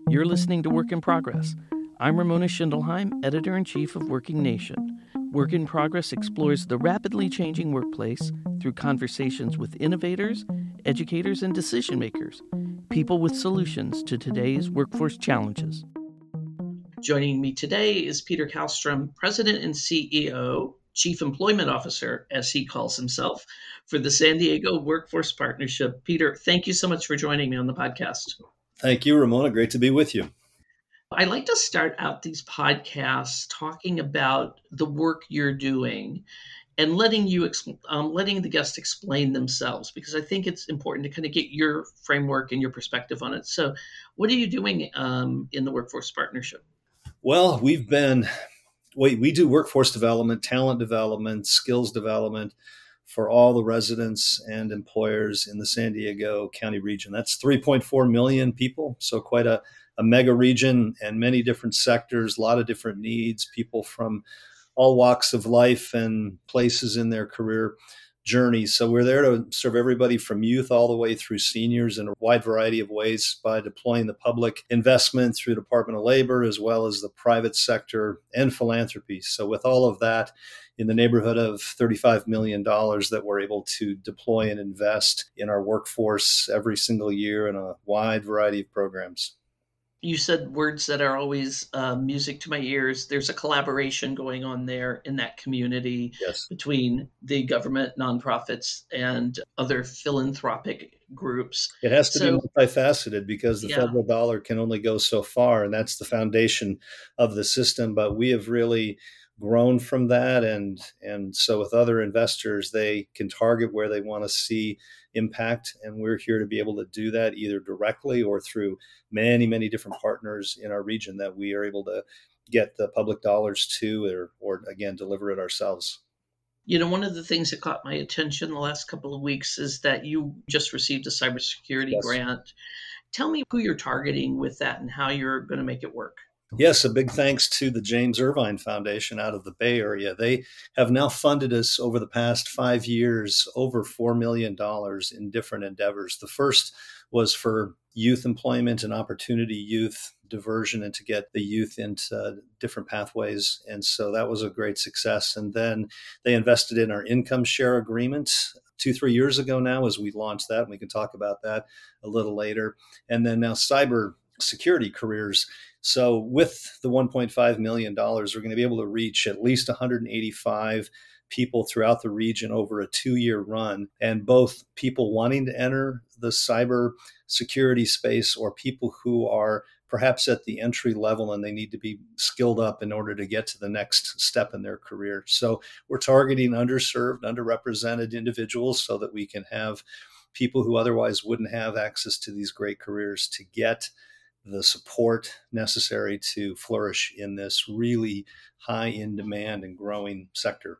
You're listening to Work in Progress. I'm Ramona Schindelheim, Editor-in-Chief of Working Nation. Work in Progress explores the rapidly changing workplace through conversations with innovators, educators, and decision-makers, people with solutions to today's workforce challenges. Joining me today is Peter Kallstrom, President and CEO, Chief Employment Officer, as he calls himself, for the San Diego Workforce Partnership. Peter, thank you so much for joining me on the podcast. Thank you, Ramona. Great to be with you. I like to start out these podcasts talking about the work you're doing and letting the guests explain themselves, because I think it's important to kind of get your framework and your perspective on it. So, what are you doing in the Workforce Partnership? Well, we do workforce development, talent development, skills development for all the residents and employers in the San Diego County region. That's 3.4 million people, so quite a mega region and many different sectors, a lot of different needs, people from all walks of life and places in their career journey. So we're there to serve everybody from youth all the way through seniors in a wide variety of ways by deploying the public investment through Department of Labor, as well as the private sector and philanthropy. So with all of that, in the neighborhood of $35 million that we're able to deploy and invest in our workforce every single year in a wide variety of programs. You said words that are always music to my ears. There's a collaboration going on there in that community Yes. between the government, nonprofits, and other philanthropic groups. It has to be So, multifaceted because the yeah, federal dollar can only go so far, and that's the foundation of the system. But we have really grown from that, and so with other investors, they can target where they want to see impact, and we're here to be able to do that either directly or through many different partners in our region that we are able to get the public dollars to, or again deliver it ourselves. one of the things that caught my attention the last couple of weeks is that you just received a cybersecurity Yes. grant. Tell me who you're targeting with that and how you're going to make it work. Yes, a big thanks to the James Irvine Foundation out of the Bay Area. They have now funded us over the past 5 years over $4 million in different endeavors. The first was for youth employment and opportunity youth diversion and to get the youth into different pathways. And so that was a great success. And then they invested in our income share agreement 2-3 years ago now as we launched that. And we can talk about that a little later. And then now cyber security careers. So with the $1.5 million, we're going to be able to reach at least 185 people throughout the region over a 2-year run. And both people wanting to enter the cyber security space or people who are perhaps at the entry level and they need to be skilled up in order to get to the next step in their career. So we're targeting underserved, underrepresented individuals so that we can have people who otherwise wouldn't have access to these great careers to get the support necessary to flourish in this really high in demand and growing sector.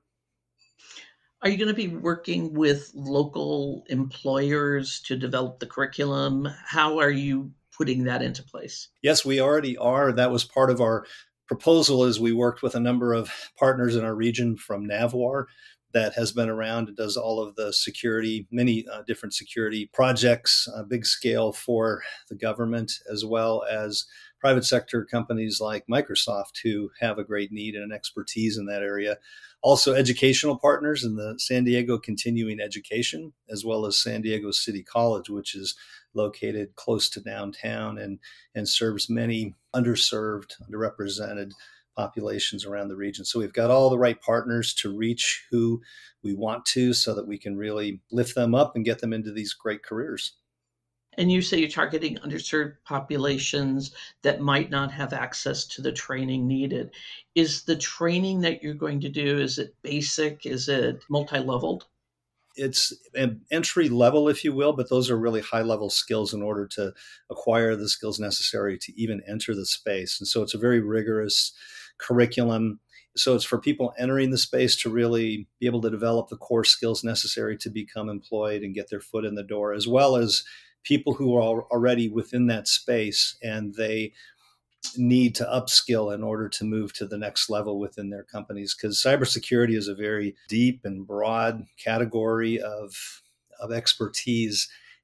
Are you going to be working with local employers to develop the curriculum? How are you putting that into place? Yes, we already are. That was part of our proposal as we worked with a number of partners in our region from Navwar that has been around and does all of the security, many different security projects, big scale for the government, as well as private sector companies like Microsoft who have a great need and an expertise in that area. Also, educational partners in the San Diego Continuing Education, as well as San Diego City College, which is located close to downtown and serves many underserved, underrepresented populations around the region. So we've got all the right partners to reach who we want to so that we can really lift them up and get them into these great careers. And you say you're targeting underserved populations that might not have access to the training needed. Is the training that you're going to do, is it basic? Is it multi-leveled? It's an entry level, if you will, but those are really high level skills in order to acquire the skills necessary to even enter the space. And so it's a very rigorous curriculum. So it's for people entering the space to really be able to develop the core skills necessary to become employed and get their foot in the door, as well as people who are already within that space and they need to upskill in order to move to the next level within their companies, because cybersecurity is a very deep and broad category of expertise.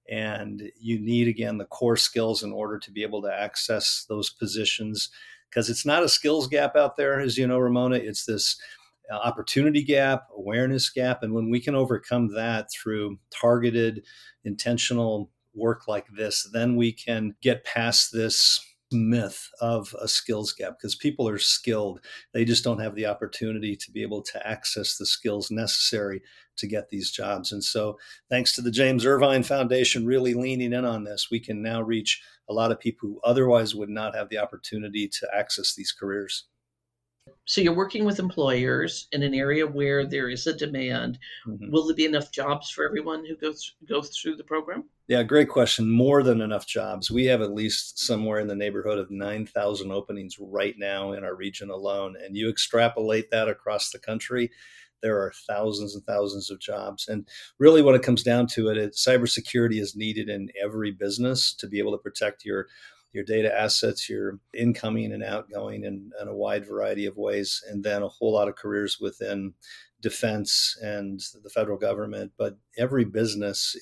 And you need, again, the core skills in order to be able to access those positions, because it's not a skills gap out there, as you know, Ramona. It's this opportunity gap, awareness gap. And when we can overcome that through targeted, intentional work like this, then we can get past this myth of a skills gap, because people are skilled. They just don't have the opportunity to be able to access the skills necessary to get these jobs. And so, thanks to the James Irvine Foundation really leaning in on this, we can now reach a lot of people who otherwise would not have the opportunity to access these careers. So you're working with employers in an area where there is a demand. Mm-hmm. Will there be enough jobs for everyone who goes through the program? Yeah, great question. More than enough jobs. We have at least somewhere in the neighborhood of 9,000 openings right now in our region alone. And you extrapolate that across the country, there are thousands and thousands of jobs. And really, when it comes down to it, cybersecurity is needed in every business to be able to protect your data assets, your incoming and outgoing in a wide variety of ways, and then a whole lot of careers within defense and the federal government. But every business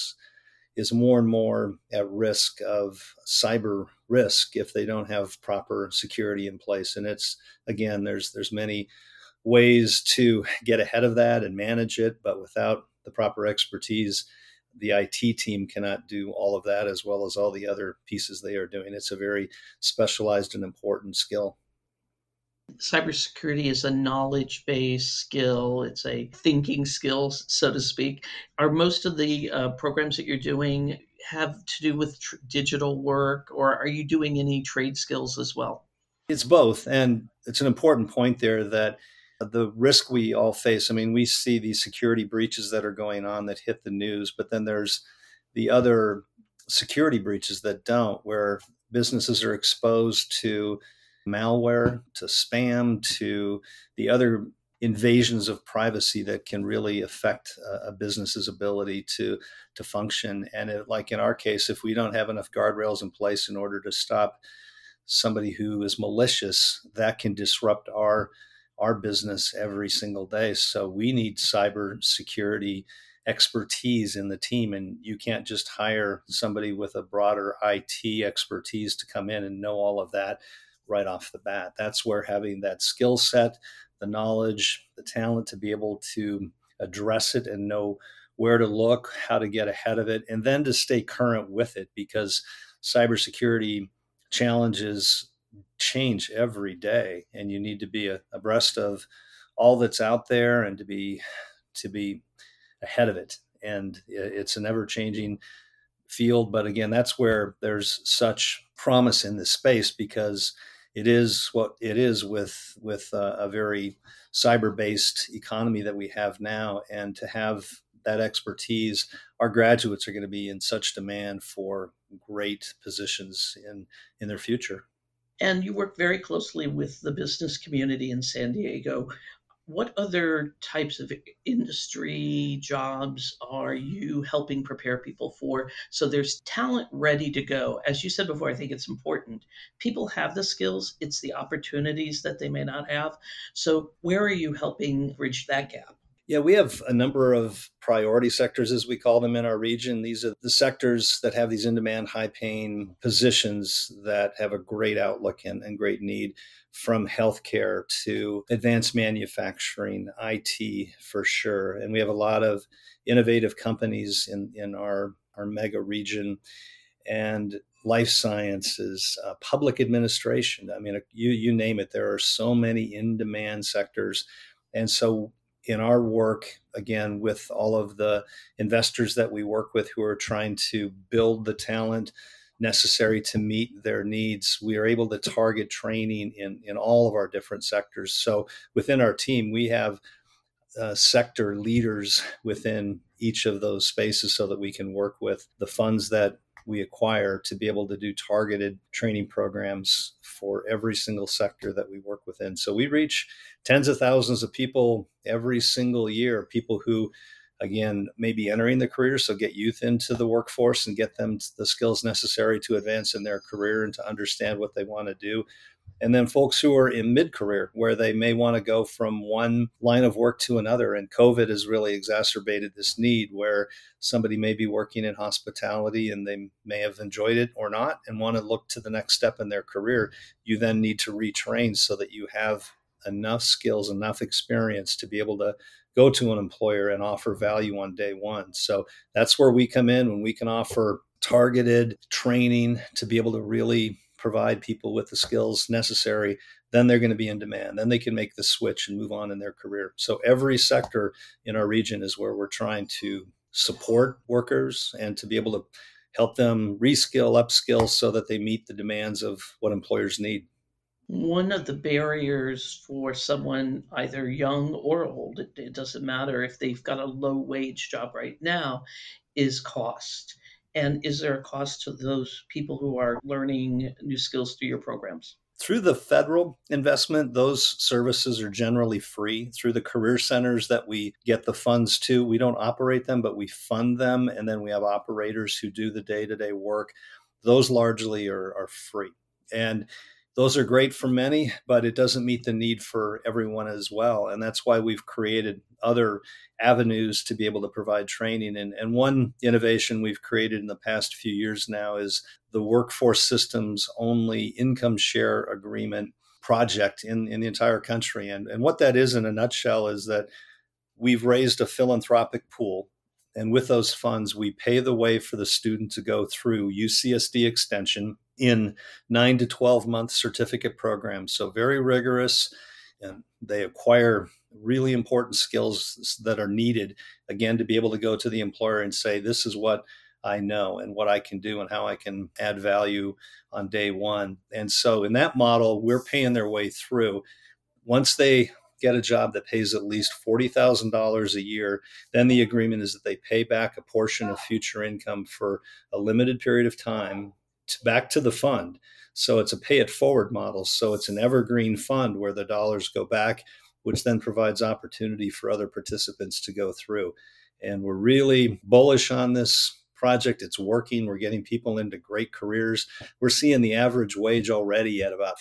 is more and more at risk of cyber risk if they don't have proper security in place. And it's, again, there's many ways to get ahead of that and manage it, but without the proper expertise, the IT team cannot do all of that as well as all the other pieces they are doing. It's a very specialized and important skill. Cybersecurity is a knowledge-based skill. It's a thinking skill, so to speak. Are most of the programs that you're doing have to do with digital work, or are you doing any trade skills as well? It's both. And it's an important point there that the risk we all face, I mean, we see these security breaches that are going on that hit the news, but then there's the other security breaches that don't, where businesses are exposed to malware, to spam, to the other invasions of privacy that can really affect a business's ability to function. And like in our case, if we don't have enough guardrails in place in order to stop somebody who is malicious, that can disrupt our business every single day. So we need cyber security expertise in the team, and you can't just hire somebody with a broader IT expertise to come in and know all of that right off the bat. That's where having that skill set, the knowledge, the talent to be able to address it and know where to look, how to get ahead of it, and then to stay current with it, because cybersecurity challenges change every day, and you need to be abreast of all that's out there and to be ahead of it. And it's an ever changing field, but again, that's where there's such promise in this space, because it is what it is with a very cyber based economy that we have now. And to have that expertise, our graduates are going to be in such demand for great positions in their future. And you work very closely with the business community in San Diego. What other types of industry jobs are you helping prepare people for so there's talent ready to go? As you said before, I think it's important. People have the skills, it's the opportunities that they may not have. So, where are you helping bridge that gap? Yeah, we have a number of priority sectors, as we call them, in our region. These are the sectors that have these in demand, high paying positions that have a great outlook and great need, from healthcare to advanced manufacturing, IT for sure. And we have a lot of innovative companies in our mega region, and life sciences, public administration. I mean, you name it. There are so many in demand sectors. And so, in our work, again, with all of the investors that we work with who are trying to build the talent necessary to meet their needs, we are able to target training in all of our different sectors. So within our team, we have sector leaders within each of those spaces so that we can work with the funds that we acquire to be able to do targeted training programs for every single sector that we work within. So we reach tens of thousands of people every single year, people who, again, may be entering the career. So get youth into the workforce and get them the skills necessary to advance in their career and to understand what they want to do. And then folks who are in mid-career where they may want to go from one line of work to another. And COVID has really exacerbated this need where somebody may be working in hospitality and they may have enjoyed it or not and want to look to the next step in their career. You then need to retrain so that you have enough skills, enough experience to be able to go to an employer and offer value on day one. So that's where we come in when we can offer targeted training to be able to really provide people with the skills necessary. Then they're going to be in demand. Then they can make the switch and move on in their career. So every sector in our region is where we're trying to support workers and to be able to help them reskill, upskill so that they meet the demands of what employers need. One of the barriers for someone either young or old, it doesn't matter if they've got a low wage job right now, is cost. And is there a cost to those people who are learning new skills through your programs? Through the federal investment, those services are generally free. Through the career centers that we get the funds to, we don't operate them, but we fund them. And then we have operators who do the day-to-day work. Those largely are free. And those are great for many, but it doesn't meet the need for everyone as well. And that's why we've created other avenues to be able to provide training. And one innovation we've created in the past few years now is the workforce systems only income share agreement project in the entire country. And what that is in a nutshell is that we've raised a philanthropic pool. And with those funds, we pay the way for the student to go through UCSD extension in 9 to 12 month certificate programs. So very rigorous, and they acquire really important skills that are needed, again, to be able to go to the employer and say, this is what I know and what I can do and how I can add value on day one. And so in that model, we're paying their way through. Once they get a job that pays at least $40,000 a year, then the agreement is that they pay back a portion of future income for a limited period of time back to the fund. So it's a pay it forward model. So it's an evergreen fund where the dollars go back, which then provides opportunity for other participants to go through. And we're really bullish on this project. It's working. We're getting people into great careers. We're seeing the average wage already at about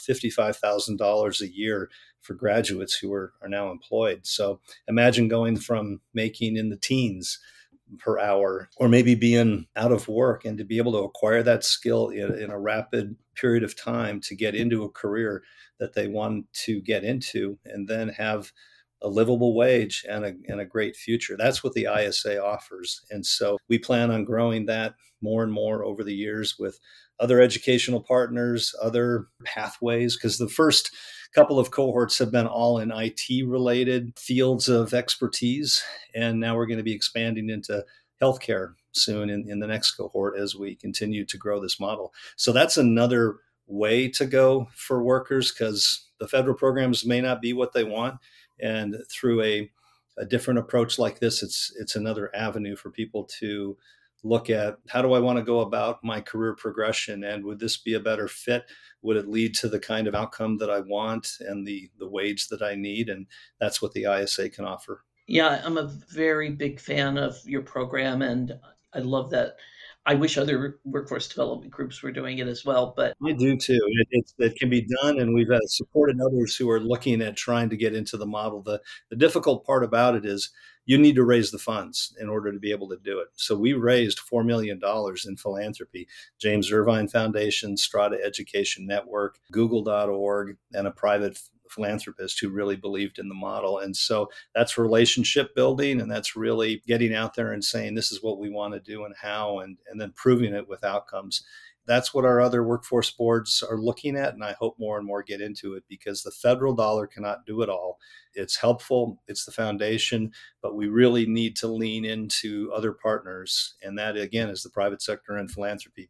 $55,000 a year for graduates who are now employed. So imagine going from making in the teens per hour or maybe being out of work and to be able to acquire that skill in a rapid period of time to get into a career that they want to get into and then have a livable wage and a great future. That's what the ISA offers. And so we plan on growing that more and more over the years with other educational partners, other pathways, because the first couple of cohorts have been all in IT related fields of expertise. And now we're going to be expanding into healthcare soon in the next cohort as we continue to grow this model. So that's another way to go for workers because the federal programs may not be what they want. And through a different approach like this, it's another avenue for people to look at how do I want to go about my career progression, and would this be a better fit? Would it lead to the kind of outcome that I want and the wage that I need? And that's what the ISA can offer. Yeah, I'm a very big fan of your program, and I love that. I wish other workforce development groups were doing it as well, but I do too. It can be done, and we've supported others who are looking at trying to get into the model. The difficult part about it is you need to raise the funds in order to be able to do it. So we raised $4 million in philanthropy, James Irvine Foundation, Strata Education Network, Google.org, and a private philanthropist who really believed in the model. And so that's relationship building, and that's really getting out there and saying, this is what we want to do and how, and then proving it with outcomes. That's what our other workforce boards are looking at. And I hope more and more get into it because the federal dollar cannot do it all. It's helpful, it's the foundation, but we really need to lean into other partners. And that, again, is the private sector and philanthropy.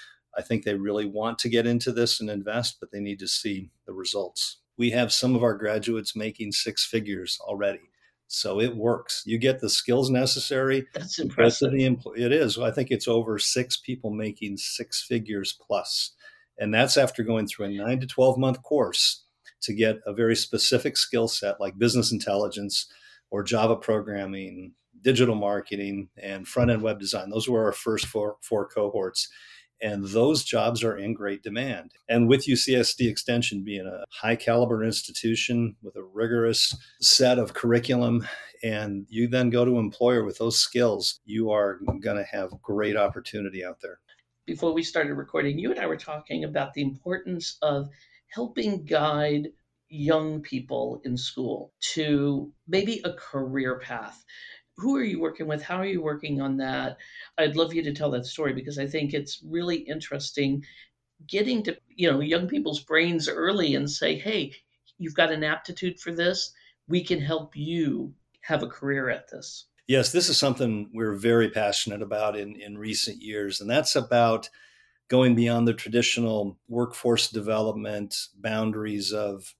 I think they really want to get into this and invest, but they need to see the results. We have some of our graduates making six figures already. So it works. You get the skills necessary. that's impressive. It is. I think it's over six people making six figures plus. And that's after going through a 9 to 12 month course to get a very specific skill set like business intelligence or Java programming, digital marketing, and front end web design. Those were our first four cohorts. And those jobs are in great demand. And with UCSD Extension being a high caliber institution with a rigorous set of curriculum, and you then go to an employer with those skills, you are going to have great opportunity out there. Before we started recording, you and I were talking about the importance of helping guide young people in school to maybe a career path. Who are you working with? How are you working on that? I'd love you to tell that story because I think it's really interesting getting to, young people's brains early and say, "Hey, you've got an aptitude for this. We can help you have a career at this." Yes, this is something we're very passionate about in recent years, and that's about going beyond the traditional workforce development boundaries of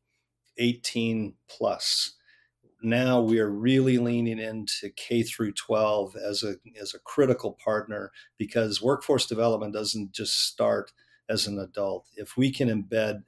18 plus. Now we are really leaning into K through 12 as a critical partner, because workforce development doesn't just start as an adult. If we can embed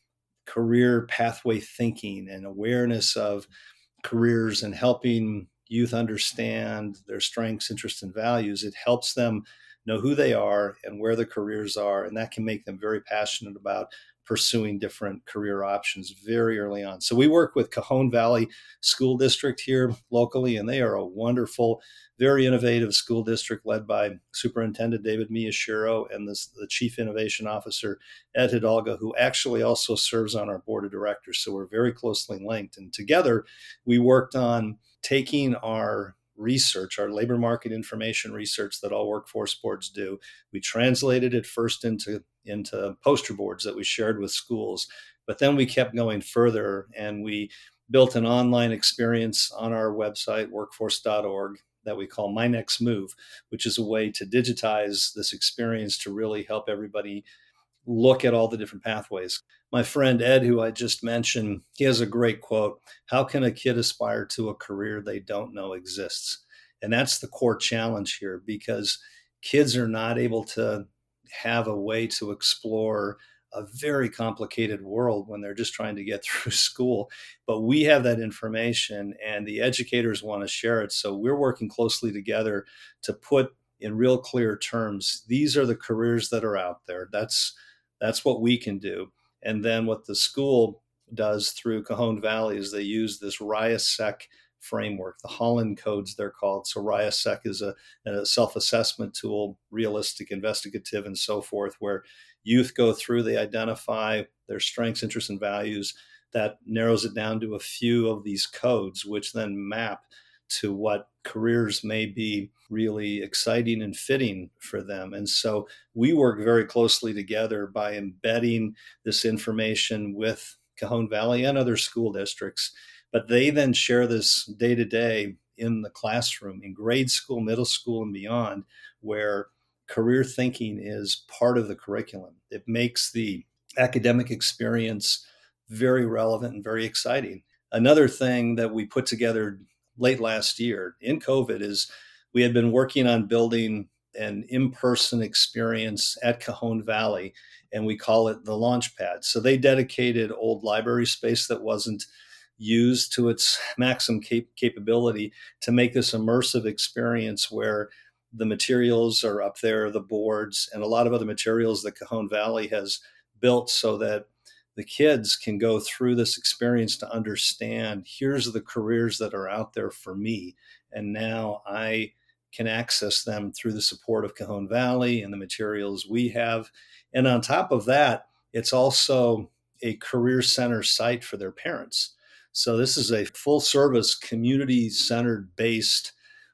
career pathway thinking and awareness of careers and helping youth understand their strengths, interests, and values, it helps them know who they are and where their careers are. And that can make them very passionate about pursuing different career options very early on. So we work with Cajon Valley School District here locally, and they are a wonderful, very innovative school district led by Superintendent David Miyashiro and the Chief Innovation Officer, Ed Hidalgo, who actually also serves on our board of directors. So we're very closely linked. And together we worked on taking our research, our labor market information research that all workforce boards do. We translated it first into poster boards that we shared with schools, but then we kept going further and we built an online experience on our website, workforce.org, that we call My Next Move, which is a way to digitize this experience to really help everybody look at all the different pathways. My friend Ed, who I just mentioned, he has a great quote: "How can a kid aspire to a career they don't know exists?" And that's the core challenge here, because kids are not able to have a way to explore a very complicated world when they're just trying to get through school. But we have that information and the educators want to share it. So we're working closely together to put in real clear terms, these are the careers that are out there. That's what we can do. And then what the school does through Cajon Valley is they use this RIASEC framework, the Holland codes they're called. So RIASEC is a self-assessment tool, realistic, investigative, and so forth, where youth go through, they identify their strengths, interests, and values. That narrows it down to a few of these codes, which then map to what careers may be really exciting and fitting for them. And so we work very closely together by embedding this information with Cajon Valley and other school districts. But they then share this day to day in the classroom, in grade school, middle school, and beyond, where career thinking is part of the curriculum. It makes the academic experience very relevant and very exciting. Another thing that we put together late last year in COVID is we had been working on building an in-person experience at Cajon Valley, and we call it the Launchpad. So they dedicated old library space that wasn't used to its maximum capability to make this immersive experience where the materials are up there, the boards, and a lot of other materials that Cajon Valley has built so that the kids can go through this experience to understand, here's the careers that are out there for me. And now I can access them through the support of Cajon Valley and the materials we have. And on top of that, it's also a career center site for their parents. So this is a full service, community centered based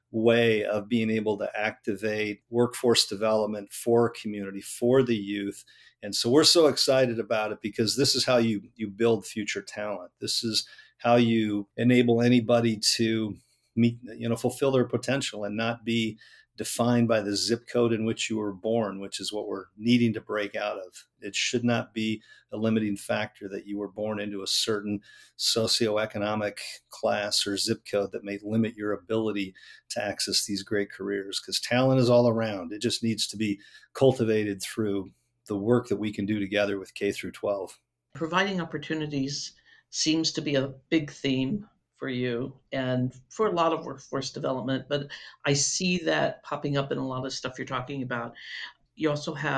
way of being able to activate workforce development for community, for the youth. And so we're so excited about it because this is how you build future talent. This is how you enable anybody to meet, fulfill their potential and not be defined by the zip code in which you were born, which is what we're needing to break out of. It should not be a limiting factor that you were born into a certain socioeconomic class or zip code that may limit your ability to access these great careers, because talent is all around. It just needs to be cultivated through the work that we can do together with K through 12. Providing opportunities seems to be a big theme for you and for a lot of workforce development, but I see that popping up in a lot of stuff you're talking about. You also have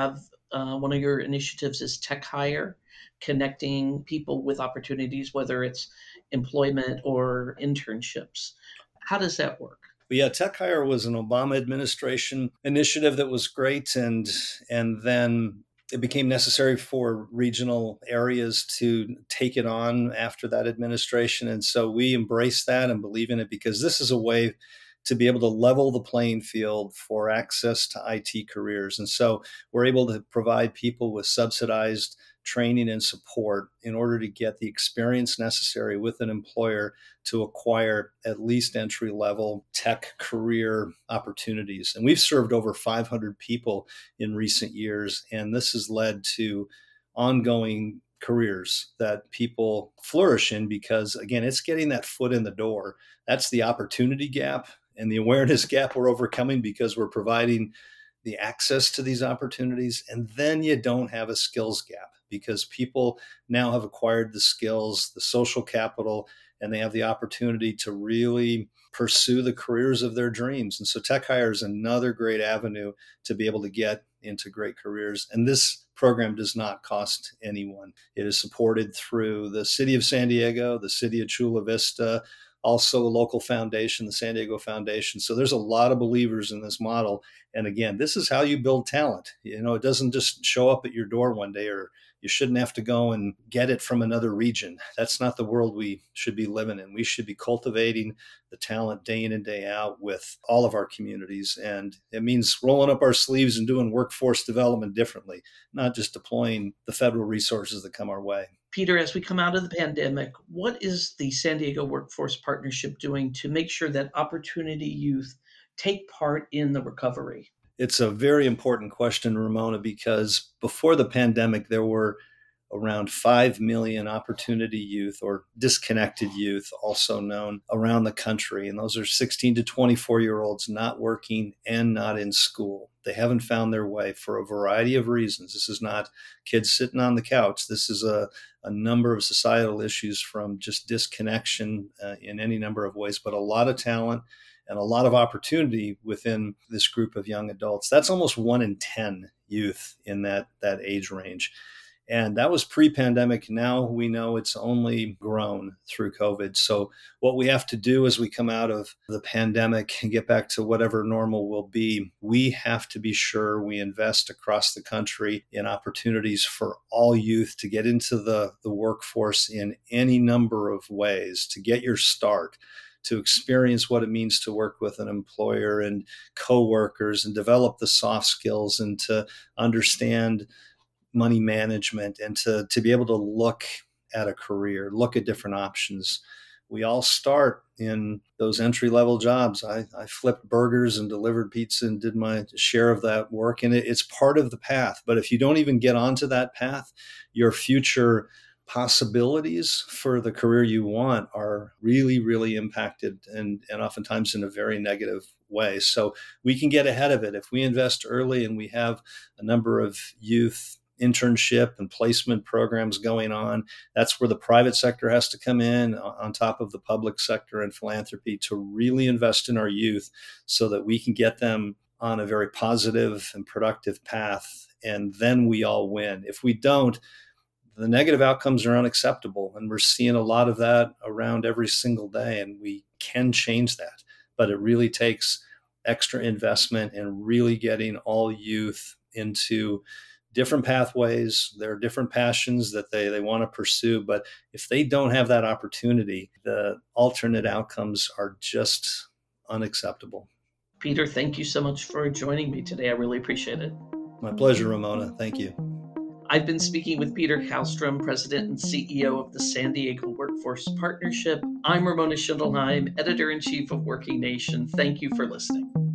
one of your initiatives is Tech Hire, connecting people with opportunities, whether it's employment or internships. How does that work? But yeah, Tech Hire was an Obama administration initiative that was great, and then it became necessary for regional areas to take it on after that administration. And so we embrace that and believe in it because this is a way to be able to level the playing field for access to IT careers. And so we're able to provide people with subsidized training and support in order to get the experience necessary with an employer to acquire at least entry level tech career opportunities. And we've served over 500 people in recent years, and this has led to ongoing careers that people flourish in because, again, it's getting that foot in the door. That's the opportunity gap and the awareness gap we're overcoming because we're providing the access to these opportunities. And then you don't have a skills gap because people now have acquired the skills, the social capital, and they have the opportunity to really pursue the careers of their dreams. And so Tech Hire is another great avenue to be able to get into great careers. And this program does not cost anyone. It is supported through the city of San Diego, the city of Chula Vista, also a local foundation, the San Diego Foundation. So there's a lot of believers in this model. And again, this is how you build talent. You know, it doesn't just show up at your door one day, or you shouldn't have to go and get it from another region. That's not the world we should be living in. We should be cultivating the talent day in and day out with all of our communities. And it means rolling up our sleeves and doing workforce development differently, not just deploying the federal resources that come our way. Peter, as we come out of the pandemic, what is the San Diego Workforce Partnership doing to make sure that opportunity youth take part in the recovery? It's a very important question, Ramona, because before the pandemic, there were around 5 million opportunity youth or disconnected youth, also known, around the country. And those are 16 to 24-year-olds not working and not in school. They haven't found their way for a variety of reasons. This is not kids sitting on the couch. This is a number of societal issues, from just disconnection in any number of ways, but a lot of talent and a lot of opportunity within this group of young adults. That's almost 1 in 10 youth in that age range. And that was pre-pandemic. Now we know it's only grown through COVID. So what we have to do as we come out of the pandemic and get back to whatever normal will be, we have to be sure we invest across the country in opportunities for all youth to get into the workforce in any number of ways, to get your start, to experience what it means to work with an employer and coworkers and develop the soft skills and to understand money management and to be able to look at a career, look at different options. We all start in those entry-level jobs. I flipped burgers and delivered pizza and did my share of that work, and it's part of the path. But if you don't even get onto that path, your future possibilities for the career you want are really, really impacted and oftentimes in a very negative way. So we can get ahead of it if we invest early and we have a number of youth internship and placement programs going on. That's where the private sector has to come in on top of the public sector and philanthropy to really invest in our youth so that we can get them on a very positive and productive path. And then we all win. If we don't, the negative outcomes are unacceptable. And we're seeing a lot of that around every single day. And we can change that. But it really takes extra investment and really getting all youth into different pathways. There are different passions that they want to pursue. But if they don't have that opportunity, the alternate outcomes are just unacceptable. Peter, thank you so much for joining me today. I really appreciate it. My pleasure, Ramona. Thank you. I've been speaking with Peter Hallstrom, President and CEO of the San Diego Workforce Partnership. I'm Ramona Schindelheim, Editor-in-Chief of Working Nation. Thank you for listening.